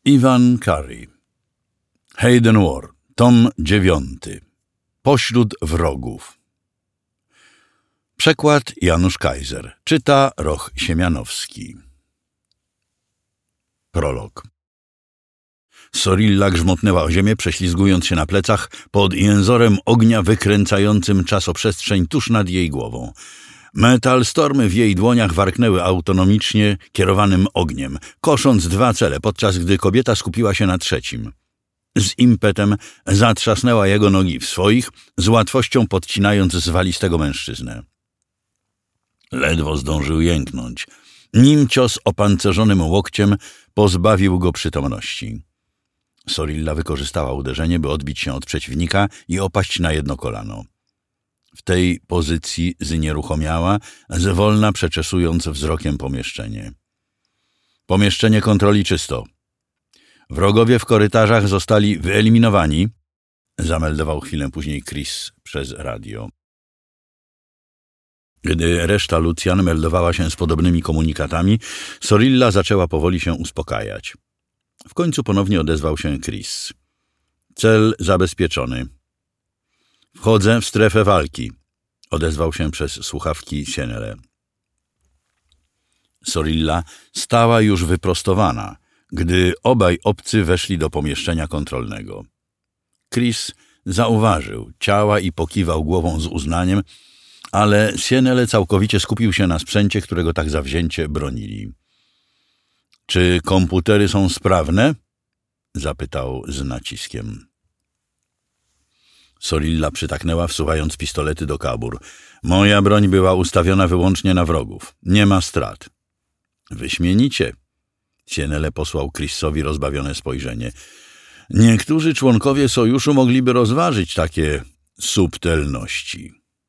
Ivan Curry. Hayden War, tom 9. Pośród wrogów. Przekład Janusz Kaiser. Czyta Roch Siemianowski. Prolog. Sorilla grzmotnęła o ziemię, prześlizgując się na plecach pod jęzorem ognia wykręcającym czasoprzestrzeń tuż nad jej głową. Metal stormy w jej dłoniach warknęły autonomicznie kierowanym ogniem, kosząc 2 cele, podczas gdy kobieta skupiła się na trzecim. Z impetem zatrzasnęła jego nogi w swoich, z łatwością podcinając zwalistego mężczyznę. Ledwo zdążył jęknąć, nim cios opancerzonym łokciem pozbawił go przytomności. Sorilla wykorzystała uderzenie, by odbić się od przeciwnika i opaść na jedno kolano. W tej pozycji znieruchomiała, zwolna przeczesując wzrokiem pomieszczenie. Pomieszczenie kontroli czysto. Wrogowie w korytarzach zostali wyeliminowani, zameldował chwilę później Chris przez radio. Gdy reszta Lucjan meldowała się z podobnymi komunikatami, Sorilla zaczęła powoli się uspokajać. W końcu ponownie odezwał się Chris. Cel zabezpieczony. Wchodzę w strefę walki, odezwał się przez słuchawki Sienele. Sorilla stała już wyprostowana, gdy obaj obcy weszli do pomieszczenia kontrolnego. Chris zauważył ciała i pokiwał głową z uznaniem, ale Sienele całkowicie skupił się na sprzęcie, którego tak zawzięcie bronili. Czy komputery są sprawne? Zapytał z naciskiem. Sorilla przytaknęła, wsuwając pistolety do kabur. Moja broń była ustawiona wyłącznie na wrogów. Nie ma strat. Wyśmienicie. Sienele posłał Chrisowi rozbawione spojrzenie. Niektórzy członkowie sojuszu mogliby rozważyć takie subtelności.